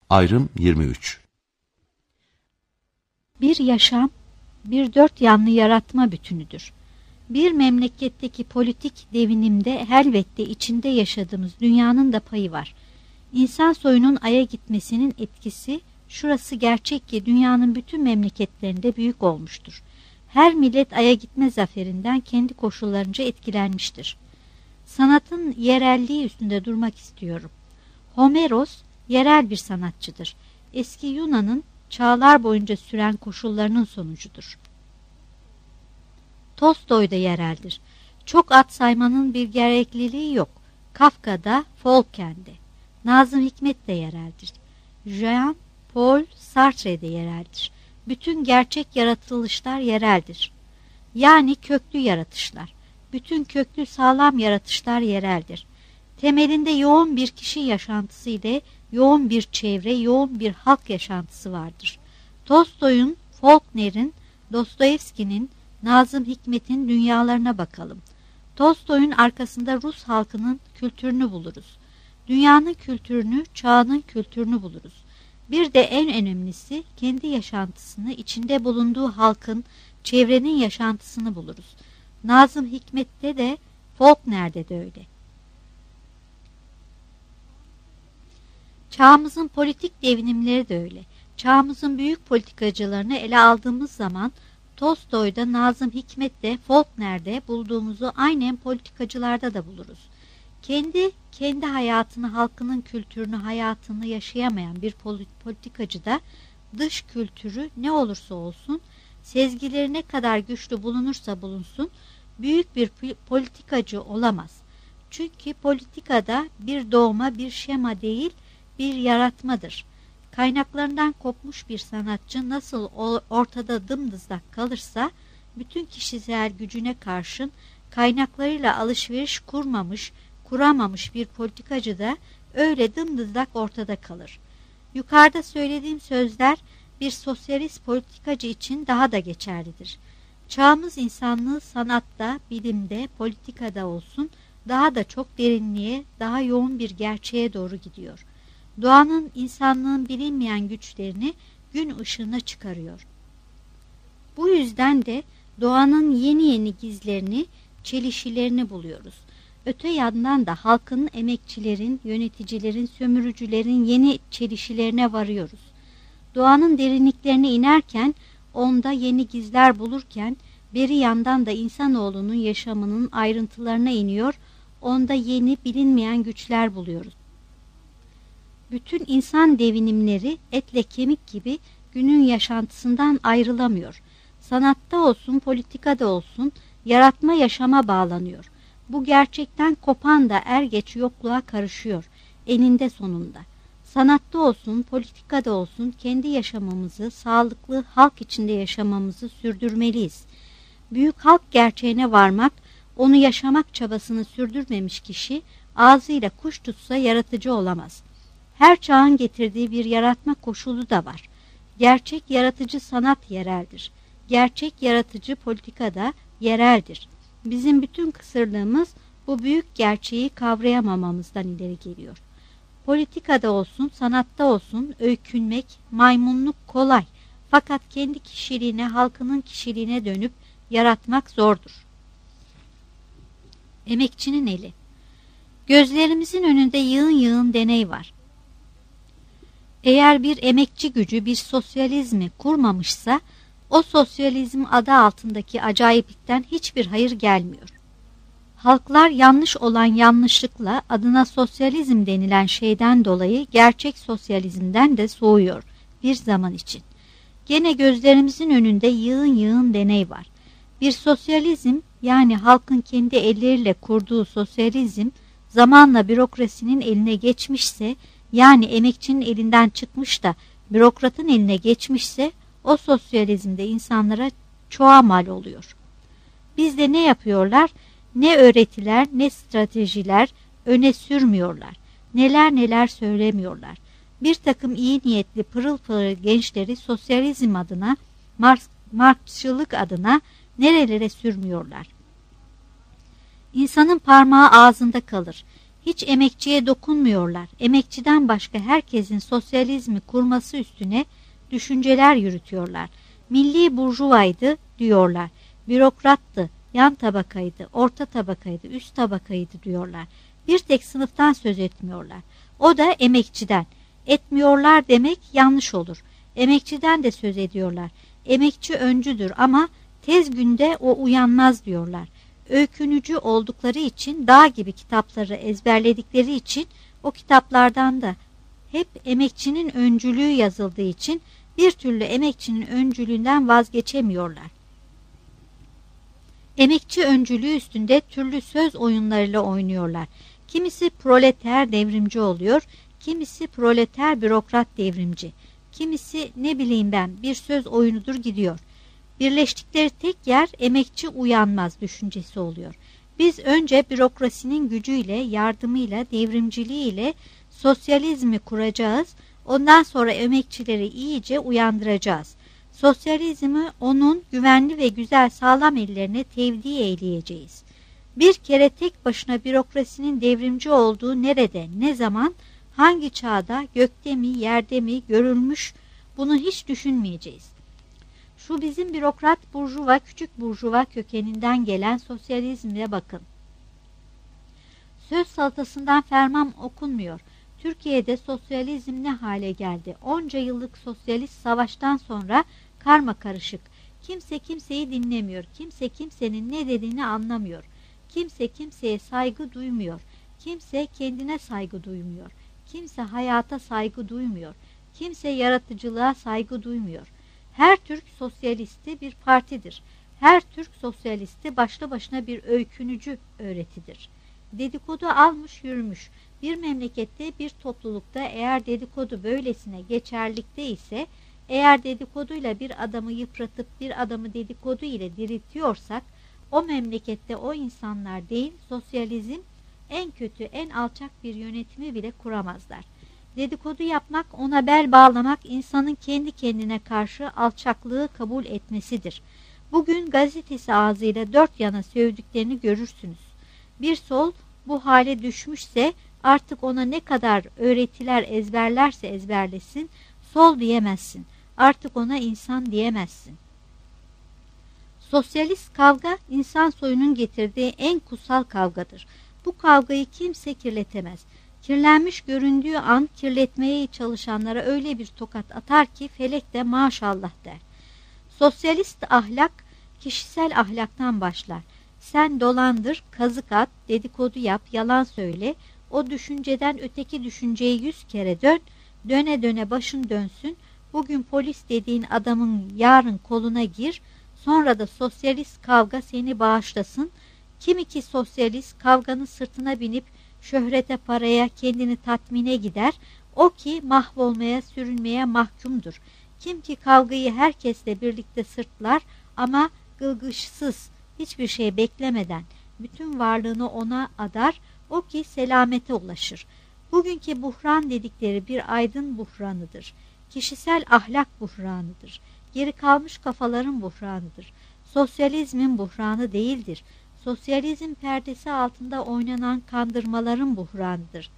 Ayrım 23. Bir yaşam, bir dört yanlı yaratma bütünüdür. Bir memleketteki politik devinimde elbette içinde yaşadığımız dünyanın da payı var. İnsan soyunun Ay'a gitmesinin etkisi, şurası gerçek ki dünyanın bütün memleketlerinde büyük olmuştur. Her millet Ay'a gitme zaferinden kendi koşullarınca etkilenmiştir. Sanatın yerelliği üstünde durmak istiyorum. Homeros, yerel bir sanatçıdır. Eski Yunan'ın çağlar boyunca süren koşullarının sonucudur. Tolstoy da yereldir. Çok ad saymanın bir gerekliliği yok. Kafka'da, Folken'de. Nazım Hikmet de yereldir. Jean-Paul Sartre de yereldir. Bütün gerçek yaratılışlar yereldir. Yani köklü yaratışlar. Bütün köklü sağlam yaratışlar yereldir. Temelinde yoğun bir kişi yaşantısı ile yoğun bir çevre, yoğun bir halk yaşantısı vardır. Tolstoy'un, Faulkner'in, Dostoyevski'nin, Nazım Hikmet'in dünyalarına bakalım. Tolstoy'un arkasında Rus halkının kültürünü buluruz. Dünyanın kültürünü, çağının kültürünü buluruz. Bir de en önemlisi kendi yaşantısını, içinde bulunduğu halkın, çevrenin yaşantısını buluruz. Nazım Hikmet'te de, Faulkner'de de öyle. Çağımızın politik devinimleri de öyle. Çağımızın büyük politikacılarını ele aldığımız zaman Tolstoy'da, Nazım Hikmet'te, Faulkner'de bulduğumuzu aynen politikacılarda da buluruz. Kendi hayatını, halkının kültürünü, hayatını yaşayamayan bir politikacı da dış kültürü ne olursa olsun, sezgileri ne kadar güçlü bulunursa bulunsun, büyük bir politikacı olamaz. Çünkü politikada bir doğma, bir şema değil, bir yaratmadır. Kaynaklarından kopmuş bir sanatçı nasıl ortada dımdızlak kalırsa, bütün kişisel gücüne karşın kaynaklarıyla alışveriş kuramamış bir politikacı da öyle dımdızlak ortada kalır. Yukarıda söylediğim sözler bir sosyalist politikacı için daha da geçerlidir. Çağımız insanlığı sanatta, bilimde, politikada olsun daha da çok derinliğe, daha yoğun bir gerçeğe doğru gidiyor. Doğanın, insanlığın bilinmeyen güçlerini gün ışığına çıkarıyor. Bu yüzden de doğanın yeni gizlerini, çelişilerini buluyoruz. Öte yandan da halkın, emekçilerin, yöneticilerin, sömürücülerin yeni çelişilerine varıyoruz. Doğanın derinliklerine inerken, onda yeni gizler bulurken, beri yandan da insanoğlunun yaşamının ayrıntılarına iniyor, onda yeni bilinmeyen güçler buluyoruz. Bütün insan devinimleri etle kemik gibi günün yaşantısından ayrılamıyor. Sanatta olsun, politikada olsun, yaratma yaşama bağlanıyor. Bu gerçekten kopan da er geç yokluğa karışıyor, eninde sonunda. Sanatta olsun, politikada olsun kendi yaşamamızı, sağlıklı halk içinde yaşamamızı sürdürmeliyiz. Büyük halk gerçeğine varmak, onu yaşamak çabasını sürdürmemiş kişi, ağzıyla kuş tutsa yaratıcı olamaz. Her çağın getirdiği bir yaratma koşulu da var. Gerçek yaratıcı sanat yereldir. Gerçek yaratıcı politikada yereldir. Bizim bütün kısırlığımız bu büyük gerçeği kavrayamamamızdan ileri geliyor. Politikada olsun, sanatta olsun öykünmek, maymunluk kolay. Fakat kendi kişiliğine, halkının kişiliğine dönüp yaratmak zordur. Emekçinin eli. Gözlerimizin önünde yığın yığın deney var. Eğer bir emekçi gücü bir sosyalizmi kurmamışsa, o sosyalizm adı altındaki acayiplikten hiçbir hayır gelmiyor. Halklar yanlış olan yanlışlıkla adına sosyalizm denilen şeyden dolayı gerçek sosyalizmden de soğuyor bir zaman için. Gene gözlerimizin önünde yığın yığın deney var. Bir sosyalizm, yani halkın kendi elleriyle kurduğu sosyalizm zamanla bürokrasinin eline geçmişse, yani emekçinin elinden çıkmış da bürokratın eline geçmişse, o sosyalizmde insanlara çoğa mal oluyor. Bizde ne yapıyorlar? Ne öğretiler, ne stratejiler öne sürmüyorlar. Neler neler söylemiyorlar. Bir takım iyi niyetli pırıl pırıl gençleri sosyalizm adına, Marksçılık adına nerelere sürmüyorlar. İnsanın parmağı ağzında kalır. Hiç emekçiye dokunmuyorlar. Emekçiden başka herkesin sosyalizmi kurması üstüne düşünceler yürütüyorlar. Milli burjuvaydı diyorlar. Bürokrattı, yan tabakaydı, orta tabakaydı, üst tabakaydı diyorlar. Bir tek sınıftan söz etmiyorlar. O da emekçiden. Etmiyorlar demek yanlış olur. Emekçiden de söz ediyorlar. Emekçi öncüdür ama tez günde o uyanmaz diyorlar. Öykünücü oldukları için, dağ gibi kitapları ezberledikleri için, o kitaplardan da hep emekçinin öncülüğü yazıldığı için bir türlü emekçinin öncülüğünden vazgeçemiyorlar. Emekçi öncülüğü üstünde türlü söz oyunlarıyla oynuyorlar. Kimisi proleter devrimci oluyor, kimisi proleter bürokrat devrimci, kimisi ne bileyim ben bir söz oyunudur gidiyor. Birleştikleri tek yer emekçi uyanmaz düşüncesi oluyor. Biz önce bürokrasinin gücüyle, yardımıyla, devrimciliğiyle sosyalizmi kuracağız, ondan sonra emekçileri iyice uyandıracağız. Sosyalizmi onun güvenli ve güzel sağlam ellerine tevdi eyleyeceğiz. Bir kere tek başına bürokrasinin devrimci olduğu nerede, ne zaman, hangi çağda, gökte mi, yerde mi görülmüş bunu hiç düşünmeyeceğiz. Şu bizim bürokrat burjuva, küçük burjuva kökeninden gelen sosyalizmle bakın. Söz salatasından ferman okunmuyor. Türkiye'de sosyalizm ne hale geldi? Onca yıllık sosyalist savaştan sonra karma karışık. Kimse kimseyi dinlemiyor. Kimse kimsenin ne dediğini anlamıyor. Kimse kimseye saygı duymuyor. Kimse kendine saygı duymuyor. Kimse hayata saygı duymuyor. Kimse yaratıcılığa saygı duymuyor. Her Türk sosyalisti bir partidir. Her Türk sosyalisti başlı başına bir öykünücü öğretidir. Dedikodu almış yürümüş. Bir memlekette, bir toplulukta eğer dedikodu böylesine geçerlikte ise, eğer dedikoduyla bir adamı yıpratıp bir adamı dedikodu ile diriltiyorsak, o memlekette o insanlar değil, sosyalizm en kötü, en alçak bir yönetimi bile kuramazlar. Dedikodu yapmak, ona bel bağlamak, insanın kendi kendine karşı alçaklığı kabul etmesidir. Bugün gazetesi ağzıyla dört yana sövdüklerini görürsünüz. Bir sol bu hale düşmüşse artık ona ne kadar öğretiler ezberlerse ezberlesin, sol diyemezsin. Artık ona insan diyemezsin. Sosyalist kavga insan soyunun getirdiği en kutsal kavgadır. Bu kavgayı kimse kirletemez. Kirlenmiş göründüğü an kirletmeye çalışanlara öyle bir tokat atar ki felek de maşallah der. Sosyalist ahlak kişisel ahlaktan başlar. Sen dolandır, kazık at, dedikodu yap, yalan söyle. O düşünceden öteki düşünceye 100 kere dön, döne döne başın dönsün. Bugün polis dediğin adamın yarın koluna gir. Sonra da sosyalist kavga seni bağışlasın. Kimi ki sosyalist kavganın sırtına binip şöhrete, paraya, kendini tatmine gider. O ki mahvolmaya, sürünmeye mahkumdur. Kim ki kavgayı herkesle birlikte sırtlar ama gılgışsız, hiçbir şey beklemeden bütün varlığını ona adar, o ki selamete ulaşır. Bugünkü buhran dedikleri bir aydın buhranıdır. Kişisel ahlak buhranıdır. Geri kalmış kafaların buhranıdır. Sosyalizmin buhranı değildir. Sosyalizm perdesi altında oynanan kandırmaların buhranıdır.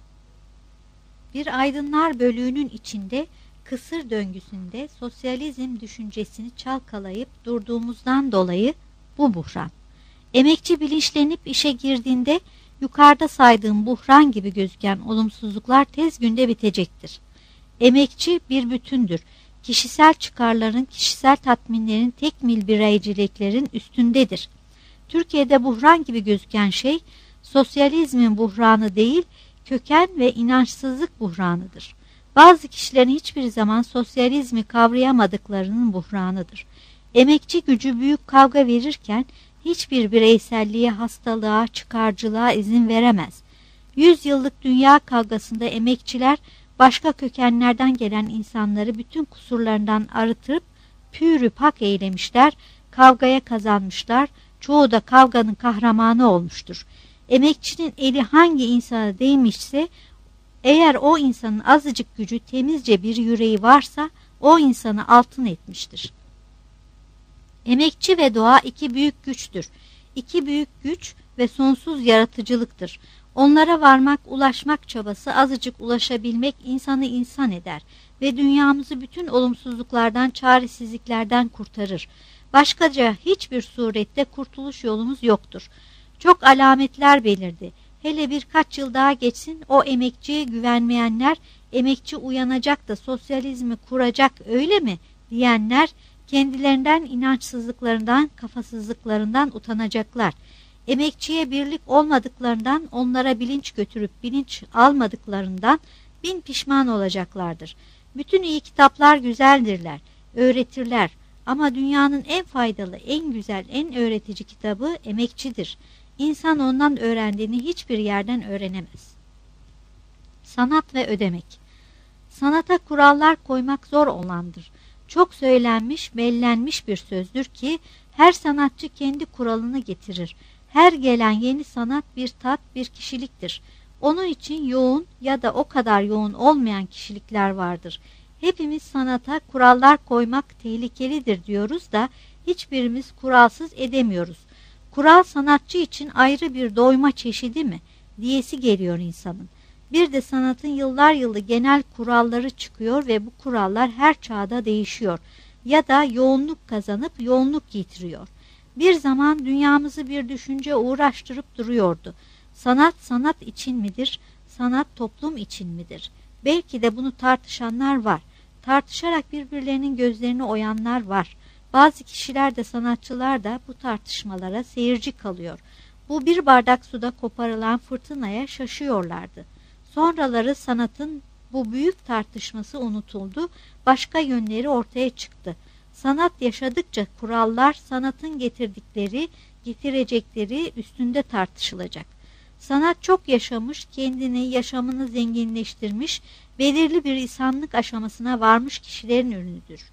Bir aydınlar bölüğünün içinde, kısır döngüsünde sosyalizm düşüncesini çalkalayıp durduğumuzdan dolayı bu buhran. Emekçi bilinçlenip işe girdiğinde yukarıda saydığım buhran gibi gözüken olumsuzluklar tez günde bitecektir. Emekçi bir bütündür. Kişisel çıkarların, kişisel tatminlerin, tekmil bireyciliklerin üstündedir. Türkiye'de buhran gibi gözüken şey, sosyalizmin buhranı değil, köken ve inançsızlık buhranıdır. Bazı kişilerin hiçbir zaman sosyalizmi kavrayamadıklarının buhranıdır. Emekçi gücü büyük kavga verirken, hiçbir bireyselliğe, hastalığa, çıkarcılığa izin veremez. 100 yıllık dünya kavgasında emekçiler, başka kökenlerden gelen insanları bütün kusurlarından arıtırıp pürü pak eylemişler, kavgaya kazanmışlar, çoğu da kavganın kahramanı olmuştur. Emekçinin eli hangi insana değmişse, eğer o insanın azıcık gücü, temizce bir yüreği varsa, o insanı altın etmiştir. Emekçi ve doğa iki büyük güçtür. İki büyük güç ve sonsuz yaratıcılıktır. Onlara varmak, ulaşmak çabası, azıcık ulaşabilmek insanı insan eder ve dünyamızı bütün olumsuzluklardan, çaresizliklerden kurtarır. Başkaca hiçbir surette kurtuluş yolumuz yoktur. Çok alametler belirdi. Hele birkaç yıl daha geçsin, o emekçiye güvenmeyenler, emekçi uyanacak da sosyalizmi kuracak öyle mi diyenler, kendilerinden, inançsızlıklarından, kafasızlıklarından utanacaklar. Emekçiye birlik olmadıklarından, onlara bilinç götürüp bilinç almadıklarından bin pişman olacaklardır. Bütün iyi kitaplar güzeldirler, öğretirler ama dünyanın en faydalı, en güzel, en öğretici kitabı emekçidir. İnsan ondan öğrendiğini hiçbir yerden öğrenemez. Sanat ve ödemek. Sanata kurallar koymak zor olandır. Çok söylenmiş, bellenmiş bir sözdür ki her sanatçı kendi kuralını getirir. Her gelen yeni sanat bir tat, bir kişiliktir. Onun için yoğun ya da o kadar yoğun olmayan kişilikler vardır. Hepimiz sanata kurallar koymak tehlikelidir diyoruz da hiçbirimiz kuralsız edemiyoruz. Kural sanatçı için ayrı bir doyma çeşidi mi diyesi geliyor insanın. Bir de sanatın yıllar yılı genel kuralları çıkıyor ve bu kurallar her çağda değişiyor ya da yoğunluk kazanıp yoğunluk yitiriyor. Bir zaman dünyamızı bir düşünce uğraştırıp duruyordu. Sanat sanat için midir? Sanat toplum için midir? Belki de bunu tartışanlar var. Tartışarak birbirlerinin gözlerini oyanlar var. Bazı kişiler de sanatçılar da bu tartışmalara seyirci kalıyor. Bu bir bardak suda koparılan fırtınaya şaşıyorlardı. Sonraları sanatın bu büyük tartışması unutuldu, başka yönleri ortaya çıktı. Sanat yaşadıkça kurallar, sanatın getirdikleri, getirecekleri üstünde tartışılacak. Sanat çok yaşamış, kendini, yaşamını zenginleştirmiş, belirli bir insanlık aşamasına varmış kişilerin ürünüdür.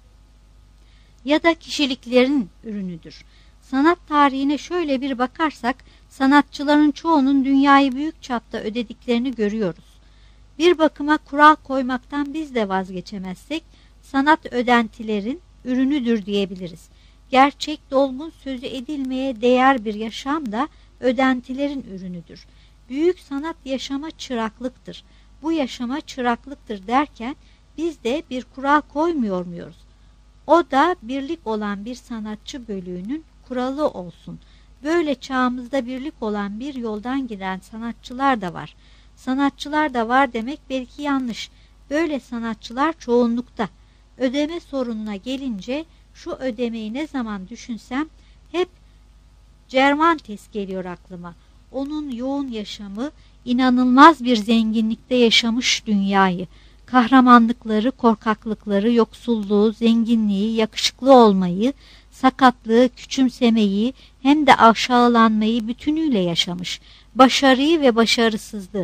Ya da kişiliklerin ürünüdür. Sanat tarihine şöyle bir bakarsak, sanatçıların çoğunun dünyayı büyük çapta ödediklerini görüyoruz. Bir bakıma kural koymaktan biz de vazgeçemezsek, sanat ödentilerin ürünüdür diyebiliriz. Gerçek, dolgun, sözü edilmeye değer bir yaşam da ödentilerin ürünüdür. Büyük sanat yaşama çıraklıktır. Bu yaşama çıraklıktır derken biz de bir kural koymuyor muyuz? O da birlik olan bir sanatçı bölüğünün kuralı olsun. Böyle çağımızda birlik olan bir yoldan giden sanatçılar da var. Sanatçılar da var demek belki yanlış. Böyle sanatçılar çoğunlukta. Ödeme sorununa gelince şu ödemeyi ne zaman düşünsem hep Cervantes geliyor aklıma. Onun yoğun yaşamı, inanılmaz bir zenginlikte yaşamış dünyayı. Kahramanlıkları, korkaklıkları, yoksulluğu, zenginliği, yakışıklı olmayı, sakatlığı, küçümsemeyi hem de aşağılanmayı bütünüyle yaşamış. Başarıyı ve başarısızlığı.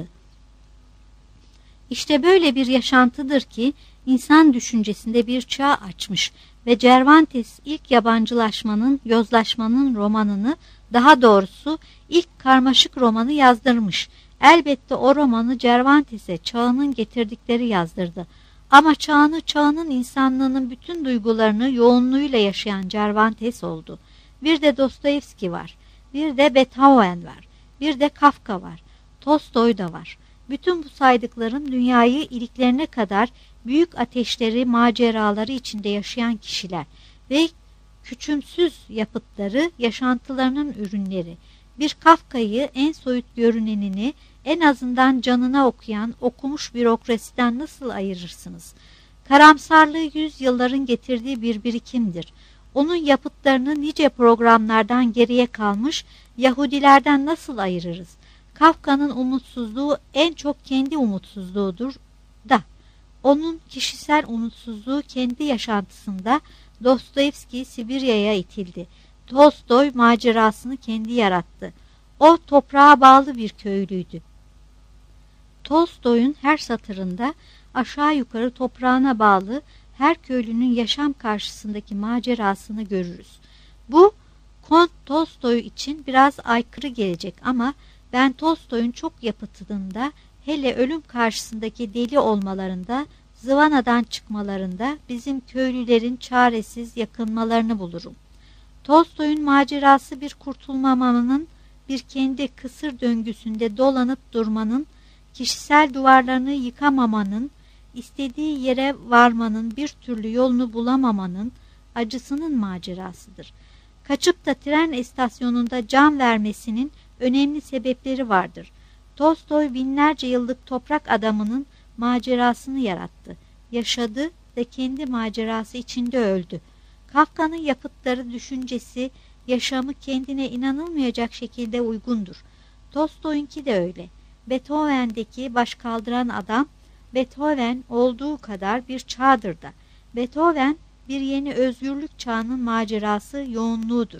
İşte böyle bir yaşantıdır ki insan düşüncesinde bir çağ açmış ve Cervantes ilk yabancılaşmanın, yozlaşmanın romanını, daha doğrusu ilk karmaşık romanı yazdırmış. Elbette o romanı Cervantes'e çağının getirdikleri yazdırdı. Ama çağının insanlığının bütün duygularını yoğunluğuyla yaşayan Cervantes oldu. Bir de Dostoyevski var, bir de Beethoven var, bir de Kafka var, Tolstoy da var. Bütün bu saydıklarım dünyayı iliklerine kadar büyük ateşleri, maceraları içinde yaşayan kişiler ve küçümsüz yapıtları, yaşantılarının ürünleri. Bir Kafka'yı en soyut görünenini en azından canına okuyan, okumuş bürokrasiden nasıl ayırırsınız? Karamsarlığı yüzyılların getirdiği bir birikimdir. Onun yapıtlarını nice programlardan geriye kalmış Yahudilerden nasıl ayırırız? Kafka'nın umutsuzluğu en çok kendi umutsuzluğudur da. Onun kişisel umutsuzluğu kendi yaşantısında. Dostoyevski Sibirya'ya itildi. Tolstoy macerasını kendi yarattı. O toprağa bağlı bir köylüydü. Tolstoy'un her satırında aşağı yukarı toprağına bağlı her köylünün yaşam karşısındaki macerasını görürüz. Bu Kont Tolstoy için biraz aykırı gelecek ama ben Tolstoy'un çok yapıtında, hele ölüm karşısındaki deli olmalarında, zıvanadan çıkmalarında bizim köylülerin çaresiz yakınmalarını bulurum. Tolstoy'un macerası bir kurtulmamanın bir kendi kısır döngüsünde dolanıp durmanın, kişisel duvarlarını yıkamamanın, istediği yere varmanın bir türlü yolunu bulamamanın acısının macerasıdır. Kaçıp da tren istasyonunda can vermesinin önemli sebepleri vardır. Tolstoy binlerce yıllık toprak adamının macerasını yarattı. Yaşadı ve kendi macerası içinde öldü. Kafka'nın yapıtları, düşüncesi, yaşamı kendine inanılmayacak şekilde uygundur. Tolstoy'unki de öyle. Beethoven'deki başkaldıran adam, Beethoven olduğu kadar bir çağdır da. Beethoven bir yeni özgürlük çağının macerası, yoğunluğudur.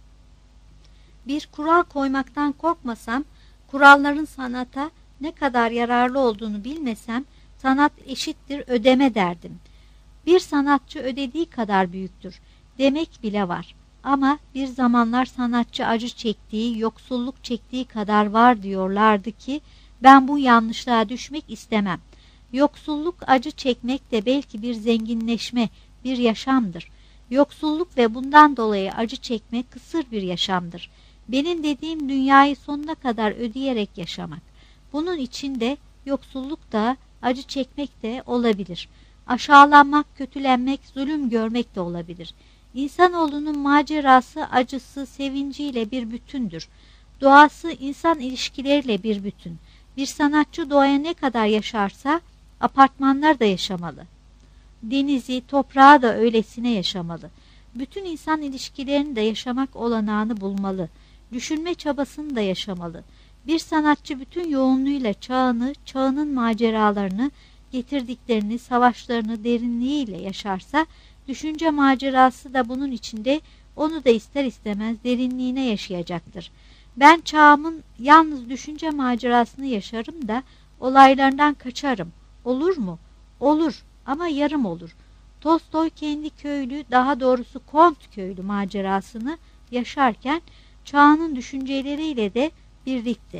Bir kural koymaktan korkmasam, kuralların sanata ne kadar yararlı olduğunu bilmesem, sanat eşittir ödeme derdim. Bir sanatçı ödediği kadar büyüktür demek bile var. Ama bir zamanlar sanatçı acı çektiği, yoksulluk çektiği kadar var diyorlardı ki ben bu yanlışlığa düşmek istemem. Yoksulluk, acı çekmek de belki bir zenginleşme, bir yaşamdır. Yoksulluk ve bundan dolayı acı çekmek kısır bir yaşamdır. Benim dediğim dünyayı sonuna kadar ödeyerek yaşamak. Bunun içinde yoksulluk da, acı çekmek de olabilir. Aşağılanmak, kötülenmek, zulüm görmek de olabilir. İnsanoğlunun macerası, acısı, sevinciyle bir bütündür. Doğası insan ilişkileriyle bir bütün. Bir sanatçı doğaya ne kadar yaşarsa apartmanlar da yaşamalı. Denizi, toprağı da öylesine yaşamalı. Bütün insan ilişkilerini de yaşamak olanağını bulmalı. Düşünme çabasını da yaşamalı. Bir sanatçı bütün yoğunluğuyla çağını, çağının maceralarını, getirdiklerini, savaşlarını derinliğiyle yaşarsa, düşünce macerası da bunun içinde onu da ister istemez derinliğine yaşayacaktır. Ben çağımın yalnız düşünce macerasını yaşarım da olaylarından kaçarım. Olur mu? Olur ama yarım olur. Tolstoy kendi köylü, daha doğrusu Kont köylü macerasını yaşarken çağının düşünceleriyle de birlikte.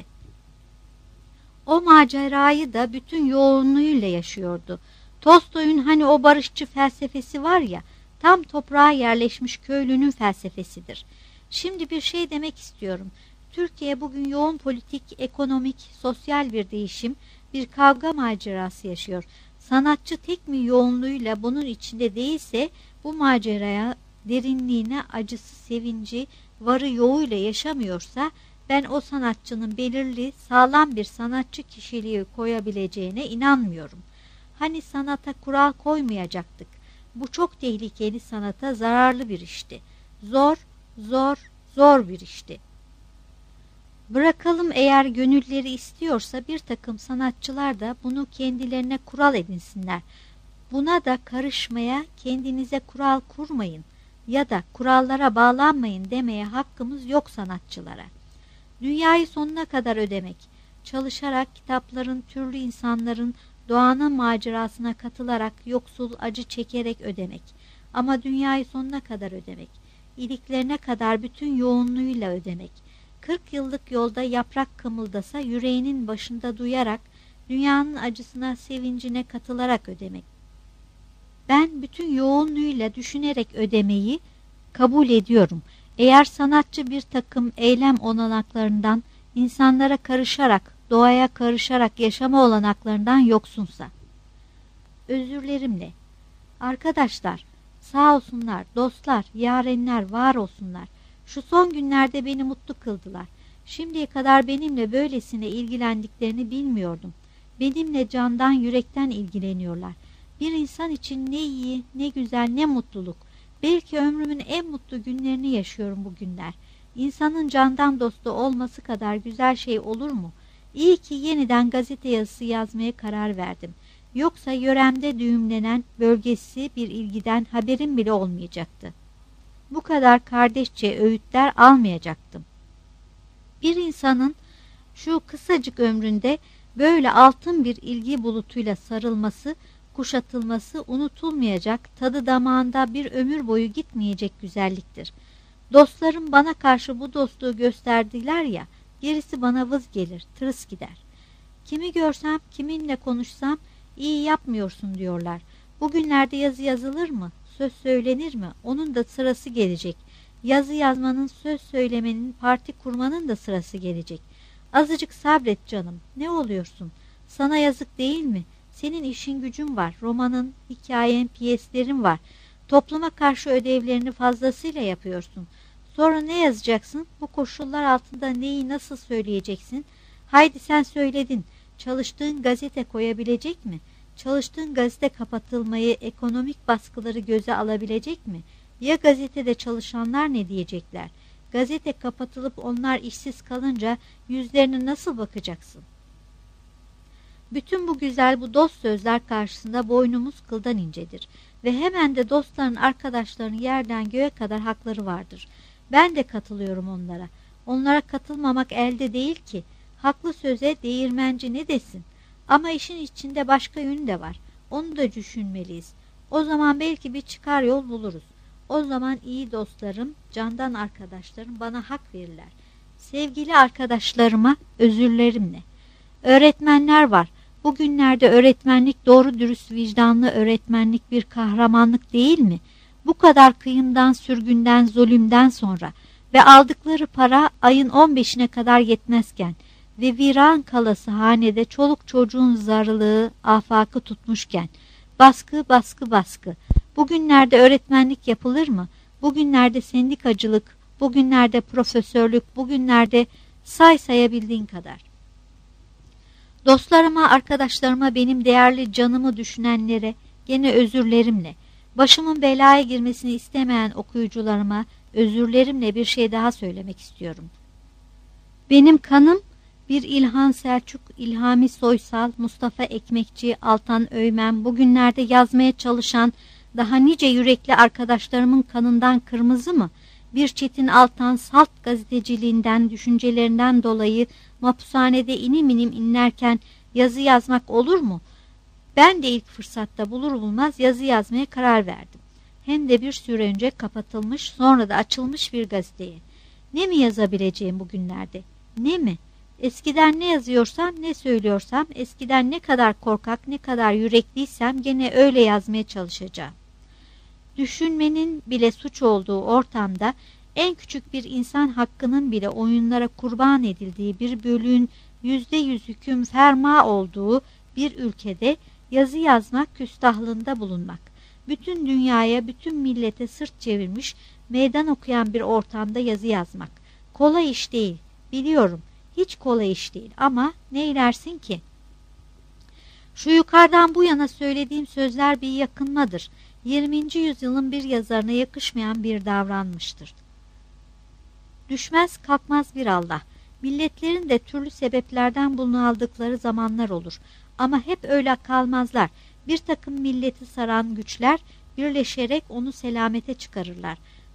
O macerayı da bütün yoğunluğuyla yaşıyordu. Tolstoy'un hani o barışçı felsefesi var ya, tam toprağa yerleşmiş köylünün felsefesidir. Şimdi bir şey demek istiyorum. Türkiye bugün yoğun politik, ekonomik, sosyal bir değişim, bir kavga macerası yaşıyor. Sanatçı tek mi yoğunluğuyla bunun içinde değilse bu maceraya derinliğine, acısı, sevinci, varı yoğuyla yaşamıyorsa ben o sanatçının belirli, sağlam bir sanatçı kişiliği koyabileceğine inanmıyorum. Hani sanata kural koymayacaktık. Bu çok tehlikeli, sanata zararlı bir işti. Zor bir işti. Bırakalım, eğer gönülleri istiyorsa bir takım sanatçılar da bunu kendilerine kural edinsinler. Buna da karışmaya, kendinize kural kurmayın ya da kurallara bağlanmayın demeye hakkımız yok sanatçılara. Dünyayı sonuna kadar ödemek, çalışarak kitapların, türlü insanların, doğanın macerasına katılarak, yoksul, acı çekerek ödemek. Ama dünyayı sonuna kadar ödemek, iliklerine kadar bütün yoğunluğuyla ödemek. 40 yıllık yolda yaprak kımıldasa yüreğinin başında duyarak, dünyanın acısına, sevincine katılarak ödemek. Ben bütün yoğunluğuyla düşünerek ödemeyi kabul ediyorum. Eğer sanatçı bir takım eylem olanaklarından, insanlara karışarak, doğaya karışarak yaşama olanaklarından yoksunsa. Özürlerimle. Arkadaşlar, sağ olsunlar, dostlar, yarenler var olsunlar. Şu son günlerde beni mutlu kıldılar. Şimdiye kadar benimle böylesine ilgilendiklerini bilmiyordum. Benimle candan, yürekten ilgileniyorlar. Bir insan için ne iyi, ne güzel, ne mutluluk. Belki ömrümün en mutlu günlerini yaşıyorum bugünler. İnsanın candan dostu olması kadar güzel şey olur mu? İyi ki yeniden gazete yazısı yazmaya karar verdim. Yoksa yöremde düğümlenen bölgesi bir ilgiden haberim bile olmayacaktı. Bu kadar kardeşçe öğütler almayacaktım. Bir insanın şu kısacık ömründe böyle altın bir ilgi bulutuyla sarılması, kuşatılması unutulmayacak, tadı damağında bir ömür boyu gitmeyecek güzelliktir. Dostlarım bana karşı bu dostluğu gösterdiler ya, gerisi bana vız gelir, tırıs gider. Kimi görsem, kiminle konuşsam, iyi yapmıyorsun diyorlar. Bugünlerde yazı yazılır mı? Söz söylenir mi? Onun da sırası gelecek. Yazı yazmanın, söz söylemenin, parti kurmanın da sırası gelecek. Azıcık sabret canım. Ne oluyorsun? Sana yazık değil mi? Senin işin gücün var. Romanın, hikayen, piyeslerin var. Topluma karşı ödevlerini fazlasıyla yapıyorsun. Sonra ne yazacaksın? Bu koşullar altında neyi nasıl söyleyeceksin? Haydi sen söyledin. Çalıştığın gazete koyabilecek mi? Çalıştığın gazete kapatılmayı, ekonomik baskıları göze alabilecek mi? Ya gazetede çalışanlar ne diyecekler? Gazete kapatılıp onlar işsiz kalınca yüzlerine nasıl bakacaksın? Bütün bu güzel, bu dost sözler karşısında boynumuz kıldan incedir. Ve hemen de dostların, arkadaşların yerden göğe kadar hakları vardır. Ben de katılıyorum onlara. Onlara katılmamak elde değil ki. Haklı söze değirmenci ne desin? Ama işin içinde başka yönü de var. Onu da düşünmeliyiz. O zaman belki bir çıkar yol buluruz. O zaman iyi dostlarım, candan arkadaşlarım bana hak verirler. Sevgili arkadaşlarıma özürlerimle. Öğretmenler var. Bugünlerde öğretmenlik doğru dürüst vicdanlı öğretmenlik bir kahramanlık değil mi? Bu kadar kıyımdan, sürgünden, zulümden sonra ve aldıkları para ayın 15'ine kadar yetmezken ve viran kalası hanede çoluk çocuğun zarılığı afakı tutmuşken baskı, baskı, baskı. Bugünlerde öğretmenlik yapılır mı? Bugünlerde sendikacılık, bugünlerde profesörlük, bugünlerde sayabildiğin kadar. Dostlarıma, arkadaşlarıma, benim değerli canımı düşünenlere gene özürlerimle, başımın belaya girmesini istemeyen okuyucularıma özürlerimle bir şey daha söylemek istiyorum. Benim kanım bir İlhan Selçuk, İlhami Soysal, Mustafa Ekmekçi, Altan Öğmen, bugünlerde yazmaya çalışan daha nice yürekli arkadaşlarımın kanından kırmızı mı? Bir Çetin Altan salt gazeteciliğinden, düşüncelerinden dolayı mahpushanede inim inim inlerken yazı yazmak olur mu? Ben de ilk fırsatta bulur bulmaz yazı yazmaya karar verdim. Hem de bir süre önce kapatılmış, sonra da açılmış bir gazeteye. Ne mi yazabileceğim bugünlerde? Ne mi? Eskiden ne yazıyorsam, ne söylüyorsam, eskiden ne kadar korkak, ne kadar yürekliysem gene öyle yazmaya çalışacağım. Düşünmenin bile suç olduğu ortamda en küçük bir insan hakkının bile oyunlara kurban edildiği bir bölüğün %100 hüküm ferma olduğu bir ülkede yazı yazmak, küstahlığında bulunmak, bütün dünyaya, bütün millete sırt çevirmiş, meydan okuyan bir ortamda yazı yazmak. Kolay iş değil, biliyorum, hiç kolay iş değil ama neylersin ki? Şu yukarıdan bu yana söylediğim sözler bir yakınmadır. 20. yüzyılın bir yazarına yakışmayan bir davranmıştır. Düşmez kalkmaz bir Allah. Milletlerin de türlü sebeplerden bunaldıkları zamanlar olur. Ama hep öyle kalmazlar. Bir takım milleti saran güçler birleşerek onu selamete çıkarırlar.